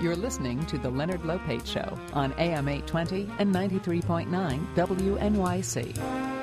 You're listening to The Leonard Lopate Show on AM 820 and 93.9 WNYC.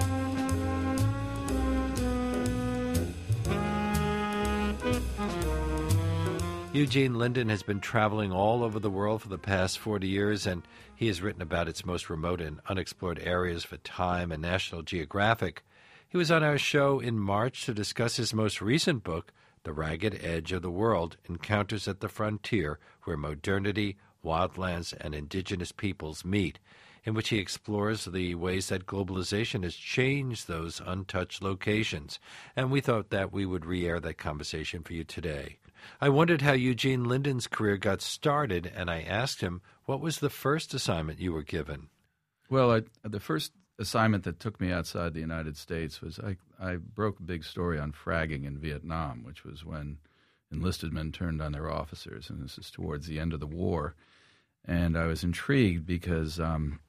Eugene Linden has been traveling all over the world for the past 40 years, and he has written about its most remote and unexplored areas for Time and National Geographic. He was on our show in March to discuss his most recent book, The Ragged Edge of the World, Encounters at the Frontier, where modernity, wildlands, and indigenous peoples meet, in which he explores the ways that globalization has changed those untouched locations. And we thought that we would re-air that conversation for you today. I wondered how Eugene Linden's career got started, and I asked him, what was the first assignment you were given? Well, the first assignment that took me outside the United States was I broke a big story on fragging in Vietnam, which was when enlisted men turned on their officers, and this is towards the end of the war. And I was intrigued because,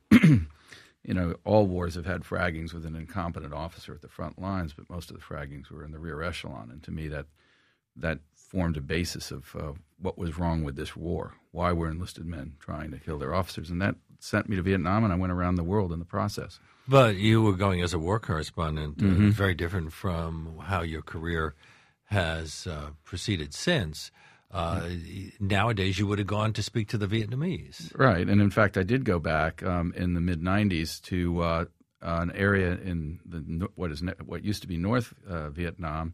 all wars have had fraggings with an incompetent officer at the front lines, but most of the fraggings were in the rear echelon. And to me, that formed a basis of what was wrong with this war. Why were enlisted men trying to kill their officers? And that sent me to Vietnam, and I went around the world in the process. But you were going as a war correspondent, very different from how your career has proceeded since. Nowadays, you would have gone to speak to the Vietnamese. Right, and in fact, I did go back in the mid-'90s to an area in what used to be North Vietnam,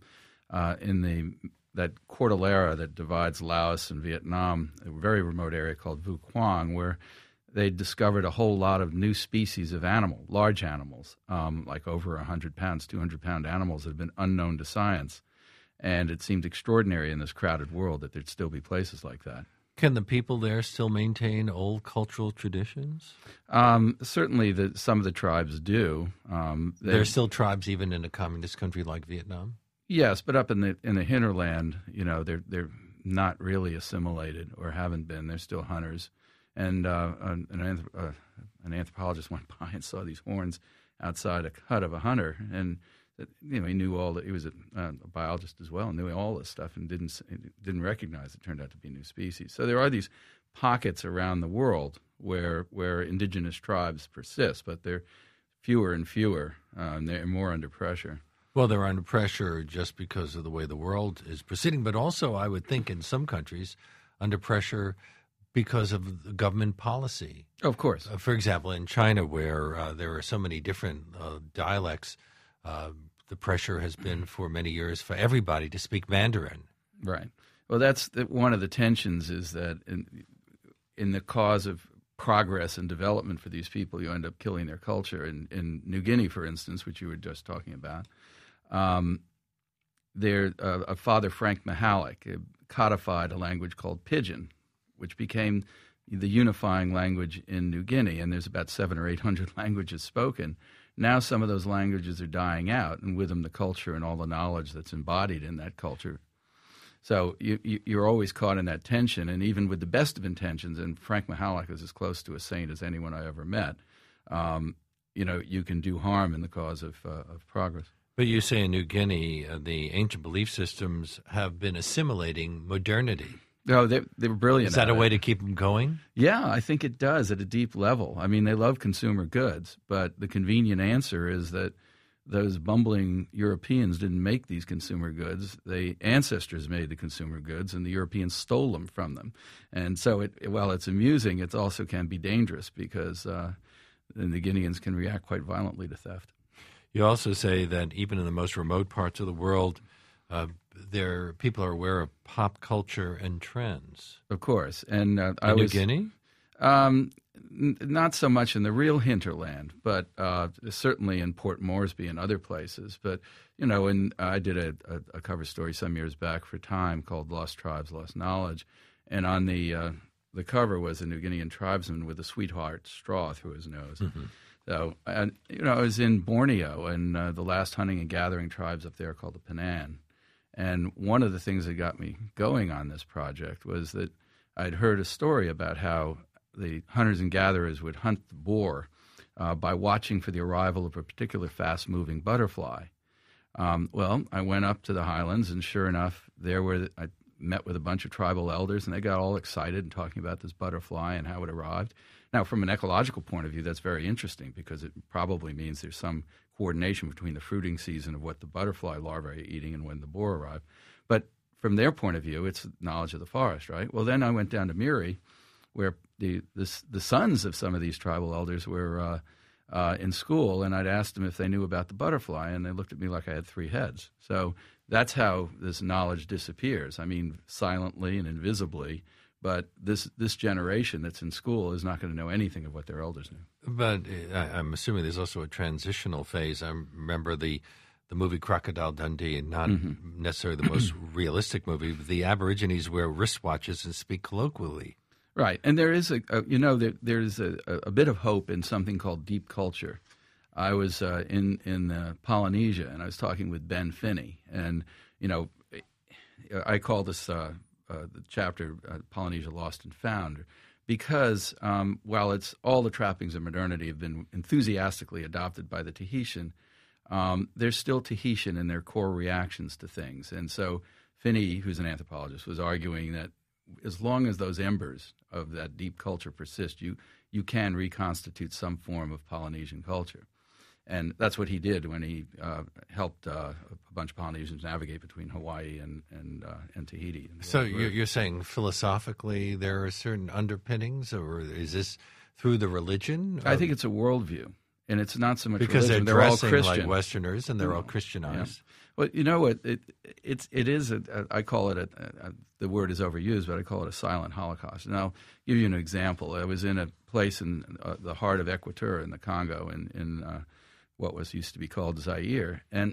in that cordillera that divides Laos and Vietnam, a very remote area called Vu Quang, where they discovered a whole lot of new species of large animals, like over 100 pounds, 200-pound animals that have been unknown to science. And it seemed extraordinary in this crowded world that there'd still be places like that. Can the people there still maintain old cultural traditions? Certainly some of the tribes do. There are still tribes even in a communist country like Vietnam? Yes, but up in the hinterland, they're not really assimilated or haven't been. They're still hunters. And an anthropologist went by and saw these horns outside a hut of a hunter, and he knew all that. He was a biologist as well, and knew all this stuff, and didn't recognize it. Turned out to be new species. So there are these pockets around the world where indigenous tribes persist, but they're fewer and fewer. They're more under pressure. Well, they're under pressure just because of the way the world is proceeding, but also, I would think, in some countries, under pressure because of the government policy. Of course. For example, in China, where there are so many different dialects, the pressure has been for many years for everybody to speak Mandarin. Right. Well, that's one of the tensions is that in the cause of progress and development for these people, you end up killing their culture. In New Guinea, for instance, which you were just talking about, Father Frank Mihalek codified a language called Pidgin, which became the unifying language in New Guinea, and there's about 700 or 800 languages spoken. Now some of those languages are dying out, and with them the culture and all the knowledge that's embodied in that culture. So you're always caught in that tension, and even with the best of intentions, and Frank Mihalek is as close to a saint as anyone I ever met, you can do harm in the cause of progress. But you say in New Guinea, the ancient belief systems have been assimilating modernity. No, they were brilliant. Is that a way to keep them going? Yeah, I think it does at a deep level. I mean, they love consumer goods, but the convenient answer is that those bumbling Europeans didn't make these consumer goods. The ancestors made the consumer goods, and the Europeans stole them from them. And so while it's amusing, it also can be dangerous because the Guineans can react quite violently to theft. You also say that even in the most remote parts of the world, people are aware of pop culture and trends. Of course. And in New Guinea? Not so much in the real hinterland, but certainly in Port Moresby and other places. But, I did a cover story some years back for Time called Lost Tribes, Lost Knowledge. And on the cover was a New Guinean tribesman with a sweetheart straw through his nose. Mm-hmm. So, I was in Borneo, and the last hunting and gathering tribes up there called the Penan. And one of the things that got me going on this project was that I'd heard a story about how the hunters and gatherers would hunt the boar by watching for the arrival of a particular fast-moving butterfly. Well, I went up to the highlands, and sure enough, there were met with a bunch of tribal elders, and they got all excited and talking about this butterfly and how it arrived. Now, from an ecological point of view, that's very interesting because it probably means there's some coordination between the fruiting season of what the butterfly larvae are eating and when the boar arrive. But from their point of view, it's knowledge of the forest, right? Well, then I went down to Miri, where the sons of some of these tribal elders were in school, and I'd asked them if they knew about the butterfly, and they looked at me like I had three heads. So that's how this knowledge disappears. I mean, silently and invisibly. But this generation that's in school is not going to know anything of what their elders knew. But I'm assuming there's also a transitional phase. I remember the movie Crocodile Dundee, and not necessarily the most realistic movie. But the Aborigines wear wristwatches and speak colloquially. Right, and there is there's a bit of hope in something called deep culture. I was in Polynesia, and I was talking with Ben Finney, and I call this the chapter Polynesia Lost and Found, because while it's all the trappings of modernity have been enthusiastically adopted by the Tahitian, there's still Tahitian in their core reactions to things. And so Finney, who's an anthropologist, was arguing that as long as those embers of that deep culture persist, you can reconstitute some form of Polynesian culture. And that's what he did when he helped a bunch of Polynesians navigate between Hawaii and Tahiti. So you're saying philosophically there are certain underpinnings, or is this through the religion? I think it's a worldview, and it's not so much because religion. they're all dressing Christian. like Westerners, and they're all Christianized. Yeah. Well, you know what? It is. I call it the word is overused, but I call it a silent Holocaust. And I'll give you an example. I was in a place in the heart of Equateur in the Congo, in what was used to be called Zaire, and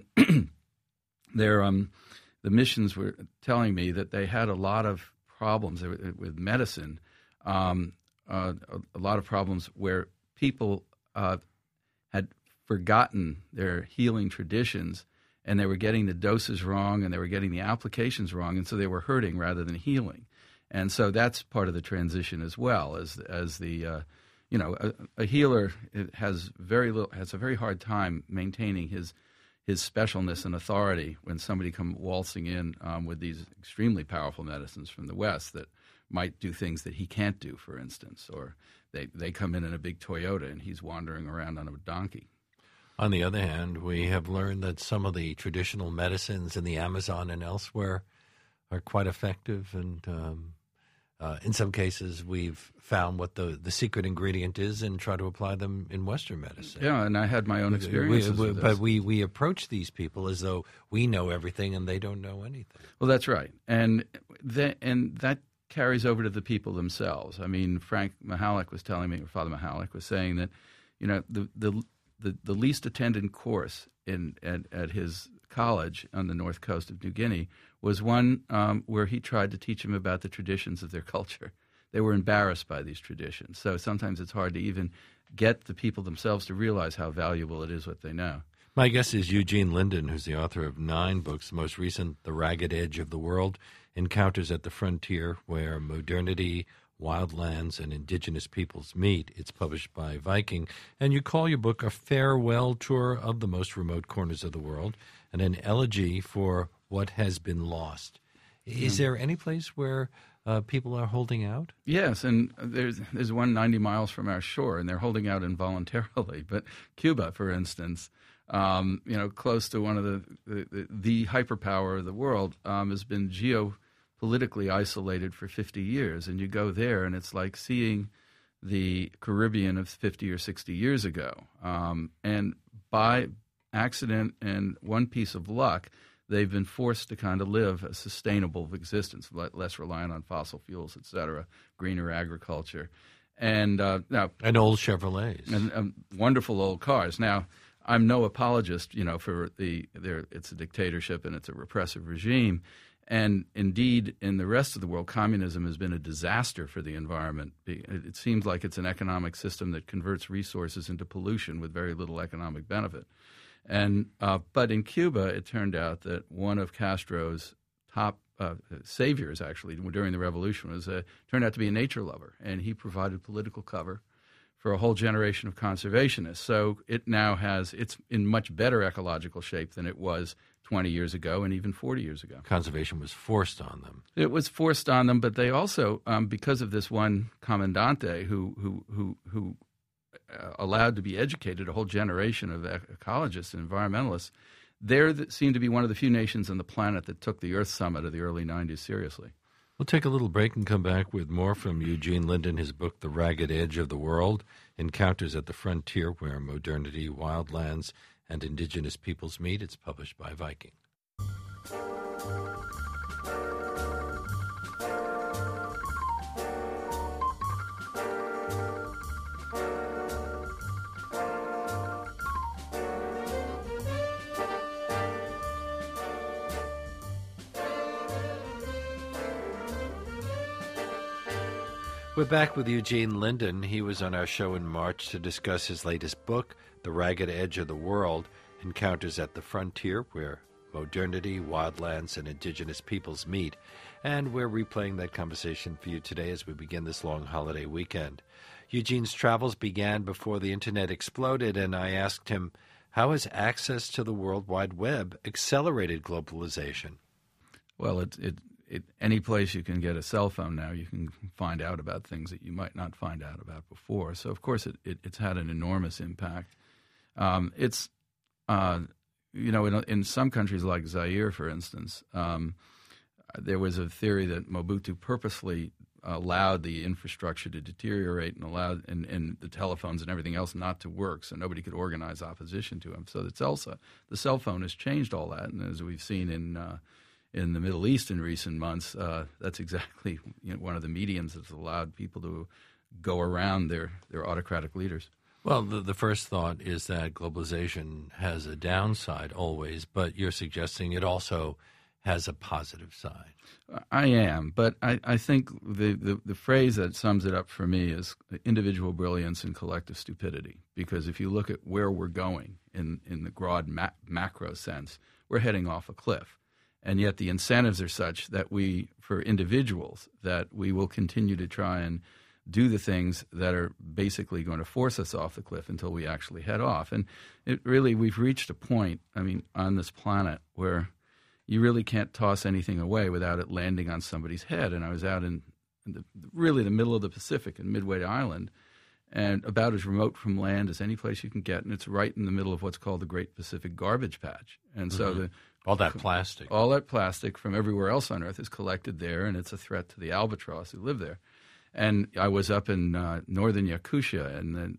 the missions were telling me that they had a lot of problems with medicine, a lot of problems where people had forgotten their healing traditions, and they were getting the doses wrong, and they were getting the applications wrong, and so they were hurting rather than healing. And so that's part of the transition as well, as the a healer has a very hard time maintaining his specialness and authority when somebody come waltzing in with these extremely powerful medicines from the West that might do things that he can't do, for instance, or they come in a big Toyota and he's wandering around on a donkey. On the other hand, we have learned that some of the traditional medicines in the Amazon and elsewhere are quite effective, and in some cases, we've found what the secret ingredient is and try to apply them in Western medicine. Yeah, and I had my own experiences with this. But we approach these people as though we know everything and they don't know anything. Well, that's right. And that carries over to the people themselves. I mean, Frank Mahalik was telling me, or Father Mahalik was saying that, the least attended course at his college on the north coast of New Guinea was one where he tried to teach them about the traditions of their culture. They were embarrassed by these traditions. So sometimes it's hard to even get the people themselves to realize how valuable it is what they know. My guest is Eugene Linden, who's the author of 9 books, the most recent, The Ragged Edge of the World, Encounters at the Frontier, Where Modernity, Wildlands, and Indigenous Peoples Meet. It's published by Viking. And you call your book a farewell tour of the most remote corners of the world and an elegy for what has been lost. Is there any place where people are holding out? Yes, and there's one 90 miles from our shore, and they're holding out involuntarily. But Cuba, for instance, close to one of the hyperpower of the world, has been geopolitically isolated for 50 years. And you go there, and it's like seeing the Caribbean of 50 or 60 years ago. And by accident and one piece of luck, they've been forced to kind of live a sustainable existence, less reliant on fossil fuels, et cetera, greener agriculture. And now, and old Chevrolets. And wonderful old cars. Now, I'm no apologist, for it's a dictatorship and it's a repressive regime. And indeed, in the rest of the world, communism has been a disaster for the environment. It seems like it's an economic system that converts resources into pollution with very little economic benefit. And but in Cuba, it turned out that one of Castro's top saviors, actually, during the revolution, turned out to be a nature lover, and he provided political cover for a whole generation of conservationists. So it's in much better ecological shape than it was 20 years ago and even 40 years ago. Conservation was forced on them. It was forced on them, but they also, because of this one commandante who allowed to be educated a whole generation of ecologists and environmentalists, seemed to be one of the few nations on the planet that took the Earth Summit of the early 90s seriously. We'll take a little break and come back with more from Eugene Linden, his book, The Ragged Edge of the World, Encounters at the Frontier Where Modernity, Wildlands, and Indigenous Peoples Meet. It's published by Viking. We're back with Eugene Linden. He was on our show in March to discuss his latest book, The Ragged Edge of the World, Encounters at the Frontier, Where Modernity, Wildlands, and Indigenous Peoples Meet. And we're replaying that conversation for you today as we begin this long holiday weekend. Eugene's travels began before the Internet exploded, and I asked him, how has access to the World Wide Web accelerated globalization? Well, any place you can get a cell phone now, you can find out about things that you might not find out about before. So, of course, it's had an enormous impact. In some countries like Zaire, for instance, there was a theory that Mobutu purposely allowed the infrastructure to deteriorate and allowed and the telephones and everything else not to work, so nobody could organize opposition to him. So the cell phone has changed all that, and as we've seen in the Middle East in recent months, that's exactly one of the mediums that's allowed people to go around their autocratic leaders. Well, the first thought is that globalization has a downside always, but you're suggesting it also has a positive side. I am, but I think the phrase that sums it up for me is individual brilliance and collective stupidity, because if you look at where we're going in the broad macro sense, we're heading off a cliff. And yet the incentives are such that for individuals, that we will continue to try and do the things that are basically going to force us off the cliff until we actually head off. And we've reached a point, on this planet where you really can't toss anything away without it landing on somebody's head. And I was out in the middle of the Pacific in Midway Island, and about as remote from land as any place you can get, and it's right in the middle of what's called the Great Pacific Garbage Patch. And so all that plastic from everywhere else on Earth is collected there, and it's a threat to the albatross who live there. And I was up in northern Yakutia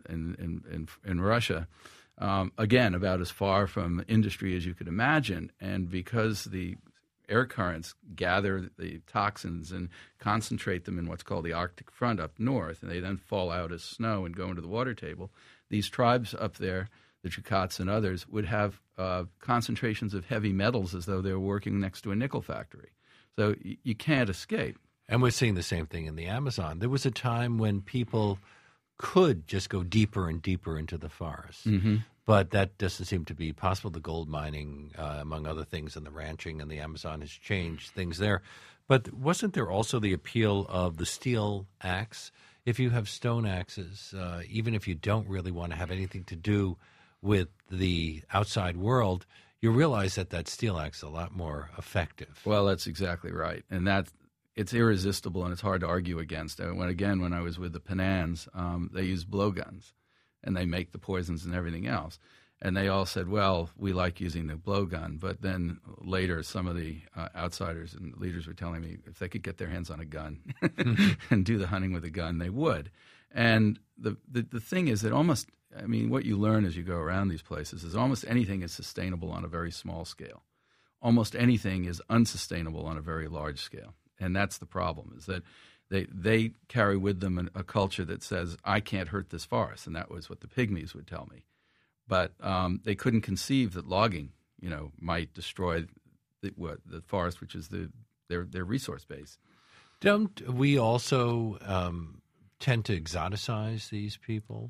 in Russia, again, about as far from industry as you could imagine. And because the air currents gather the toxins and concentrate them in what's called the Arctic front up north, and they then fall out as snow and go into the water table, these tribes up there, the Chukats and others, would have concentrations of heavy metals as though they were working next to a nickel factory. So you can't escape. And we're seeing the same thing in the Amazon. There was a time when people could just go deeper and deeper into the forest. Mm-hmm. But that doesn't seem to be possible. The gold mining, among other things, and the ranching and the Amazon has changed things there. But wasn't there also the appeal of the steel axe? If you have stone axes, even if you don't really want to have anything to do with the outside world, you realize that steel axe is a lot more effective. Well, that's exactly right. And it's irresistible, and it's hard to argue against. When I was with the Penans, they use blowguns, and they make the poisons and everything else. And they all said, well, we like using the blowgun. But then later, some of the outsiders and leaders were telling me if they could get their hands on a gun and do the hunting with a gun, they would. And the thing is that what you learn as you go around these places is almost anything is sustainable on a very small scale. Almost anything is unsustainable on a very large scale. And that's the problem, is that they carry with them a culture that says, I can't hurt this forest. And that was what the Pygmies would tell me. But they couldn't conceive that logging, might destroy the forest, which is their resource base. Don't we also tend to exoticize these people?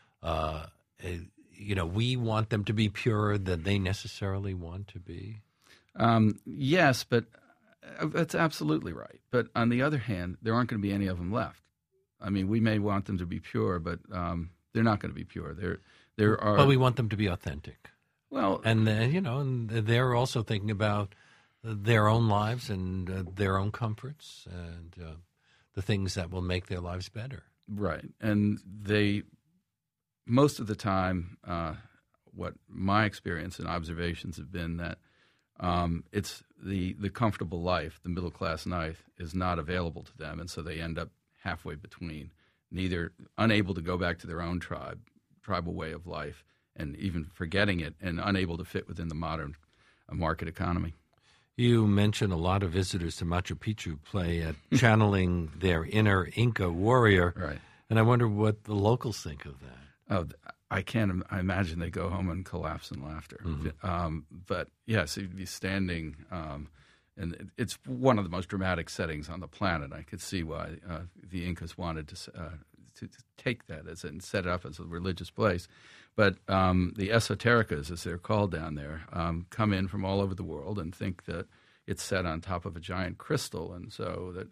We want them to be purer than they necessarily want to be. Yes, but that's absolutely right. But on the other hand, there aren't going to be any of them left. We may want them to be pure, but they're not going to be pure. There are. But we want them to be authentic. Well, and and they're also thinking about their own lives and their own comforts and the things that will make their lives better. Right, and they most of the time, what my experience and observations have been that it's the comfortable life, the middle class life, is not available to them, and so they end up halfway between, neither unable to go back to their own tribal way of life, and even forgetting it, and unable to fit within the modern market economy. You mentioned a lot of visitors to Machu Picchu play at channeling their inner Inca warrior, right? And I wonder what the locals think of that. Oh, I imagine they go home and collapse in laughter. Mm-hmm. But yes, you'd be standing, and it's one of the most dramatic settings on the planet. I could see why the Incas wanted to take that and set it up as a religious place. But the esotericas, as they're called down there, come in from all over the world and think that it's set on top of a giant crystal, and so that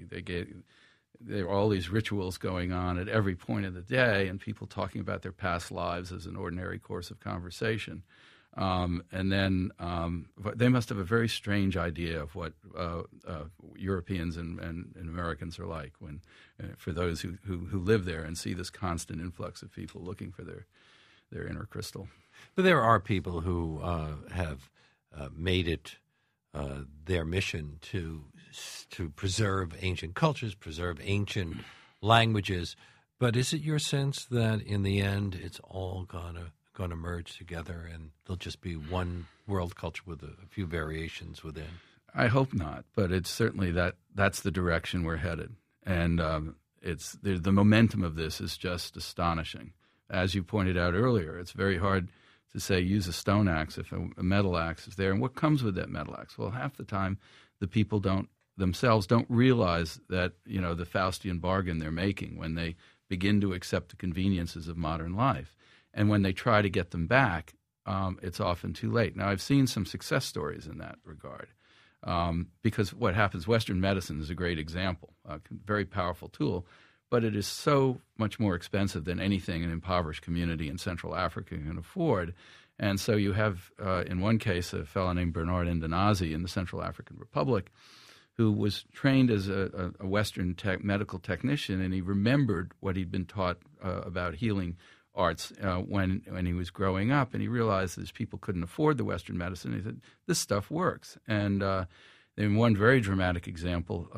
there are all these rituals going on at every point of the day, and people talking about their past lives as an ordinary course of conversation. And then they must have a very strange idea of what Europeans and Americans are like when, for those who live there and see this constant influx of people looking for their inner crystal. But there are people who have made it their mission to preserve ancient cultures, preserve ancient languages. But is it your sense that in the end it's all gonna merge together and there'll just be one world culture with a few variations within? I hope not, but it's certainly that's the direction we're headed, and it's the momentum of this is just astonishing. As you pointed out earlier, it's very hard to say use a stone axe if a metal axe is there. And what comes with that metal axe? Well, half the time the people themselves don't realize that, the Faustian bargain they're making when they begin to accept the conveniences of modern life. And when they try to get them back, it's often too late. Now, I've seen some success stories in that regard because what happens, Western medicine is a great example, a very powerful tool, but it is so much more expensive than anything an impoverished community in Central Africa can afford. And so you have, in one case, a fellow named Bernard Ndanasi in the Central African Republic who was trained as a Western medical technician, and he remembered what he'd been taught about healing arts when he was growing up, and he realized that his people couldn't afford the Western medicine. He said, this stuff works. And in one very dramatic example,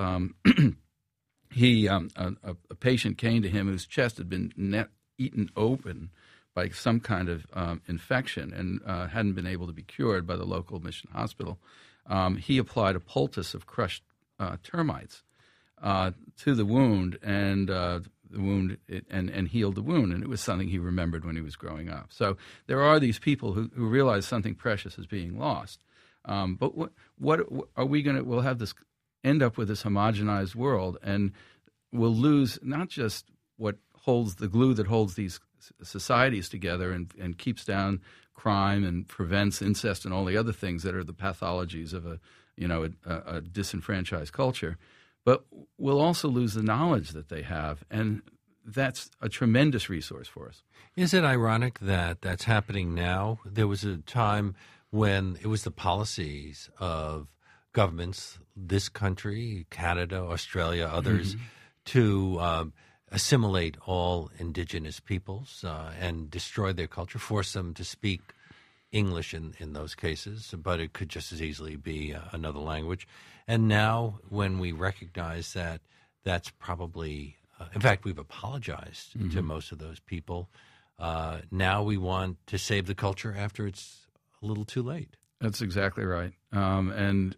a patient came to him whose chest had been eaten open by some kind of infection and hadn't been able to be cured by the local mission hospital. He applied a poultice of crushed termites to the wound, and and healed the wound, and it was something he remembered when he was growing up. So there are these people who realize something precious is being lost. But what are we going to? We'll have this end up with this homogenized world, and we'll lose not just what holds the glue that holds these societies together and keeps down crime and prevents incest and all the other things that are the pathologies of a disenfranchised culture, but we'll also lose the knowledge that they have, and that's a tremendous resource for us. Is it ironic that that's happening now? There was a time when it was the policies of governments, this country, Canada, Australia, others, to assimilate all indigenous peoples and destroy their culture, force them to speak English in those cases, but it could just as easily be another language. And now when we recognize that that's probably, in fact, we've apologized to most of those people, now we want to save the culture after it's a little too late. That's exactly right. And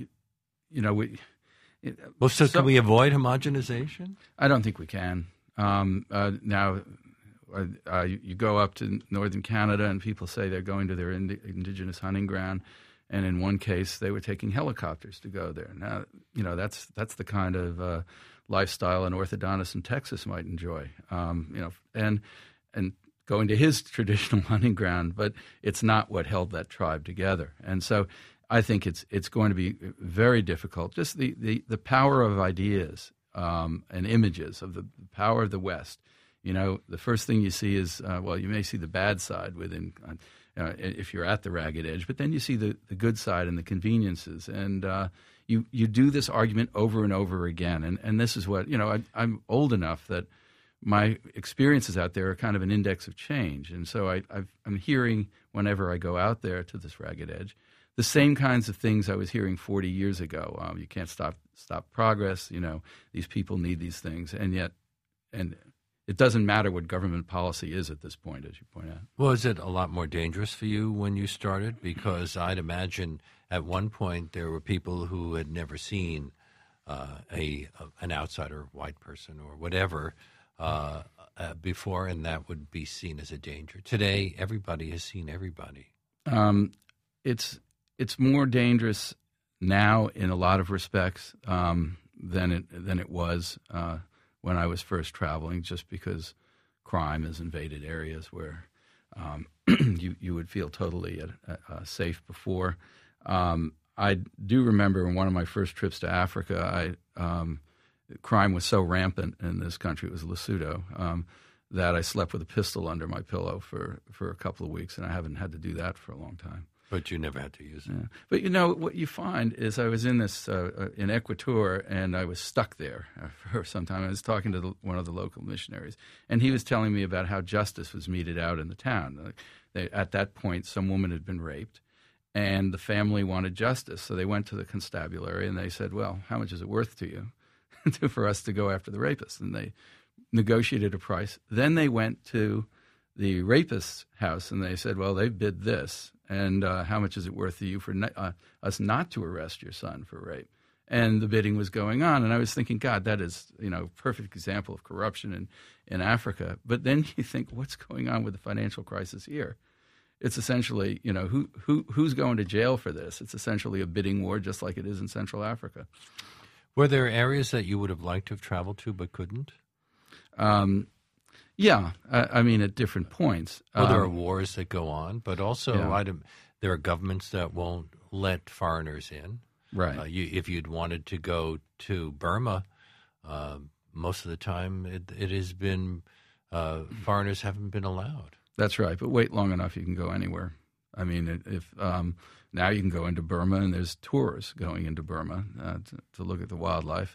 can we avoid homogenization? I don't think we can. Now, you go up to northern Canada and people say they're going to their indigenous hunting ground, and in one case they were taking helicopters to go there. Now, that's the kind of lifestyle an orthodontist in Texas might enjoy. And going to his traditional hunting ground, but it's not what held that tribe together. And so I think it's going to be very difficult. Just the power of ideas and images of the power of the West. The first thing you see is, you may see the bad side within, if you're at the ragged edge. But then you see the good side and the conveniences, and you do this argument over and over again. And this is what, I'm old enough that my experiences out there are kind of an index of change. And so I'm hearing, whenever I go out there to this ragged edge, the same kinds of things I was hearing 40 years ago. You can't stop progress. These people need these things. And it doesn't matter what government policy is at this point, as you point out. Well, is it a lot more dangerous for you when you started? Because I'd imagine at one point there were people who had never seen an outsider, white person or whatever, before, and that would be seen as a danger. Today, everybody has seen everybody. It's more dangerous now in a lot of respects than it was when I was first traveling, just because crime has invaded areas where you would feel totally safe before. I do remember in one of my first trips to Africa, crime was so rampant in this country, it was Lesotho, that I slept with a pistol under my pillow for a couple of weeks, and I haven't had to do that for a long time. But you never had to use it. Yeah. But what you find is I was in this in Equateur, and I was stuck there for some time. I was talking to one of the local missionaries, and he was telling me about how justice was meted out in the town. At that point, some woman had been raped, and the family wanted justice. So they went to the constabulary, and they said, well, how much is it worth to you for us to go after the rapist? And they negotiated a price. Then they went to the rapist's house, and they said, well, they bid this. And how much is it worth to you for us not to arrest your son for rape? And the bidding was going on. And I was thinking, God, that is, a perfect example of corruption in Africa. But then you think, what's going on with the financial crisis here? It's essentially, who's going to jail for this? It's essentially a bidding war, just like it is in Central Africa. Were there areas that you would have liked to have traveled to but couldn't? Yeah, I mean, at different points. Well, there are wars that go on, but also there are governments that won't let foreigners in. Right. If you'd wanted to go to Burma, most of the time it has been foreigners haven't been allowed. That's right, but wait long enough, you can go anywhere. I mean, if now you can go into Burma, and there's tours going into Burma to look at the wildlife.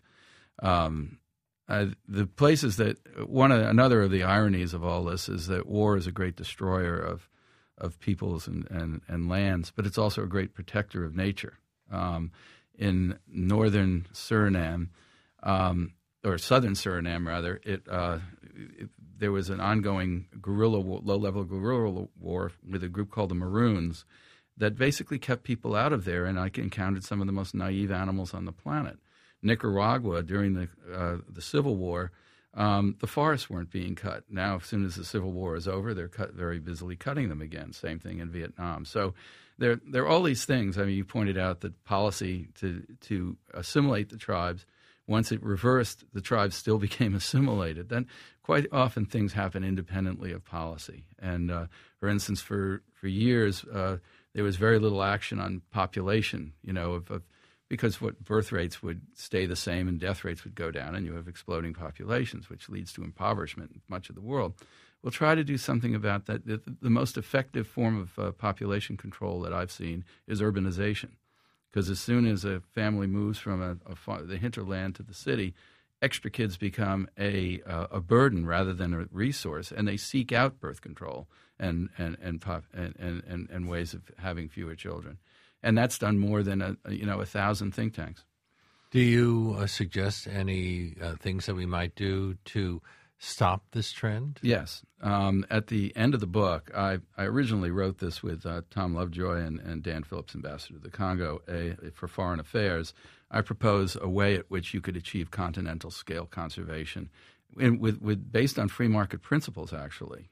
The places that another of the ironies of all this is that war is a great destroyer of peoples and lands, but it's also a great protector of nature. In northern Suriname, or southern Suriname rather, there was an ongoing low-level guerrilla war with a group called the Maroons that basically kept people out of there, and I encountered some of the most naive animals on the planet. Nicaragua, during the Civil War, the forests weren't being cut. Now, as soon as the Civil War is over, they're very busily cutting them again. Same thing in Vietnam. So there are all these things. I mean, you pointed out that policy to assimilate the tribes, once it reversed, the tribes still became assimilated. Then quite often things happen independently of policy. And for instance, for years, there was very little action on population, because birth rates would stay the same and death rates would go down, and you have exploding populations, which leads to impoverishment in much of the world. We'll try to do something about that. The most effective form of population control that I've seen is urbanization, because as soon as a family moves from the hinterland to the city, extra kids become a burden rather than a resource, and they seek out birth control and ways of having fewer children. And that's done more than 1,000 think tanks. Do you suggest any things that we might do to stop this trend? Yes. At the end of the book, I originally wrote this with Tom Lovejoy and Dan Phillips, ambassador to the Congo, for Foreign Affairs. I propose a way at which you could achieve continental scale conservation, based on free market principles, actually.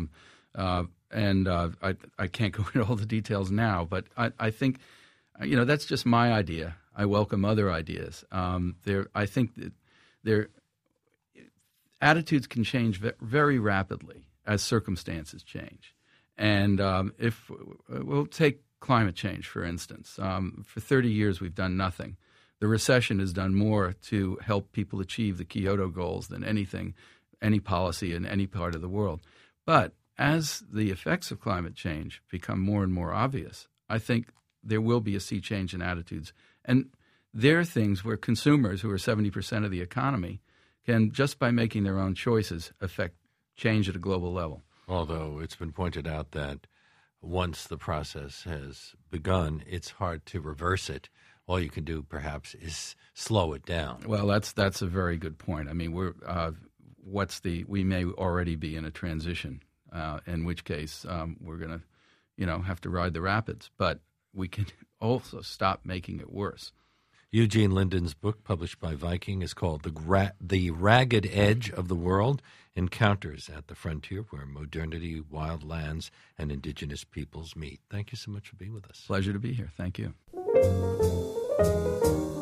I can't go into all the details now, but I think, that's just my idea. I welcome other ideas. I think that their attitudes can change very rapidly as circumstances change. And if we'll take climate change, for instance. For 30 years, we've done nothing. The recession has done more to help people achieve the Kyoto goals than any policy in any part of the world. But as the effects of climate change become more and more obvious, I think there will be a sea change in attitudes. And there are things where consumers, who are 70% of the economy, can, just by making their own choices, affect change at a global level. Although it's been pointed out that once the process has begun, it's hard to reverse it. All you can do, perhaps, is slow it down. Well, that's a very good point. I mean, we may already be in a transition, in which case we're going to, have to ride the rapids. But we can also stop making it worse. Eugene Linden's book, published by Viking, is called The Ragged Edge of the World, Encounters at the Frontier, where modernity, wild lands, and indigenous peoples meet. Thank you so much for being with us. Pleasure to be here. Thank you.